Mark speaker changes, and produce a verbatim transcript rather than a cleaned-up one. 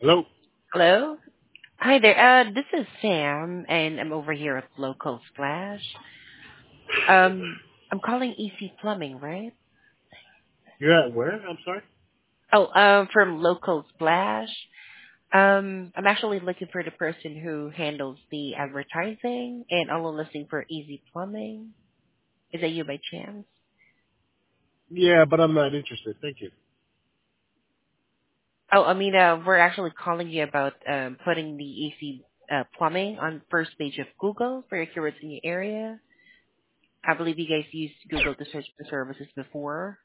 Speaker 1: Hello?
Speaker 2: Hello? Hi there. Uh, this is Sam, and I'm over here at Local Splash. Um, I'm calling E C Plumbing, right?
Speaker 1: You're at where? I'm sorry?
Speaker 2: Oh, um, from Local Splash. Um, I'm actually looking for the person who handles the advertising and all listing for Easy Plumbing. Is that you by chance?
Speaker 1: Yeah, but I'm not interested. Thank you.
Speaker 2: Oh, I mean, uh, we're actually calling you about um, putting the E C uh, Plumbing on first page of Google for your keywords in your area. I believe you guys used Google to search for services before.